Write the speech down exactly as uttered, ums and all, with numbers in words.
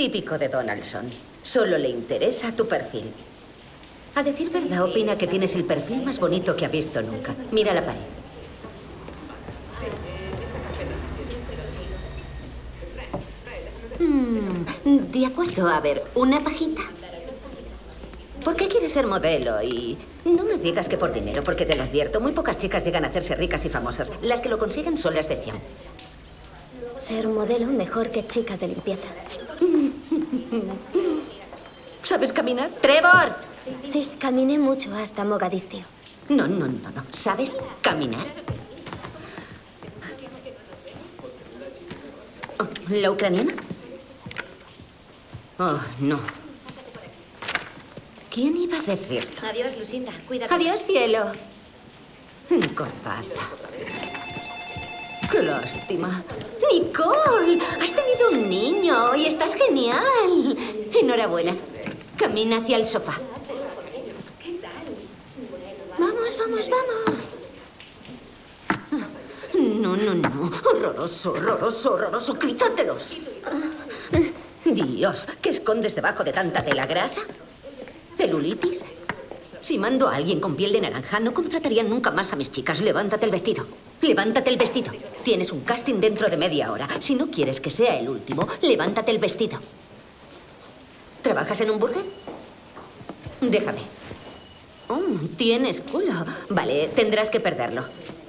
Típico de Donaldson. Solo le interesa tu perfil. A decir verdad, opina que tienes el perfil más bonito que ha visto nunca. Mira la pared. Mm, de acuerdo. A ver, ¿una pajita? ¿Por qué quieres ser modelo? Y no me digas que por dinero, porque te lo advierto. Muy pocas chicas llegan a hacerse ricas y famosas. Las que lo consiguen son la excepción. Ser modelo mejor que chica de limpieza. ¿Sabes caminar? ¡Trevor! Sí, caminé mucho hasta Mogadiscio. No, no, no, no. ¿Sabes caminar? Oh, ¿la ucraniana? Oh, no. ¿Quién iba a decirlo? Adiós, Lucinda. Cuídate. Adiós, cielo. Encorvada. ¡Qué lástima! ¡Nicole! Has tenido un niño y estás genial. Enhorabuena. Camina hacia el sofá. Vamos, vamos, vamos. No, no, no. Horroroso, horroroso, horroroso. Crízatelos. Dios, ¿qué escondes debajo de tanta tela grasa? ¿Celulitis? Si mando a alguien con piel de naranja, no contratarían nunca más a mis chicas. Levántate el vestido. Levántate el vestido. Tienes un casting dentro de media hora. Si no quieres que sea el último, levántate el vestido. ¿Trabajas en un burger? Déjame. Oh, tienes culo. Vale, tendrás que perderlo.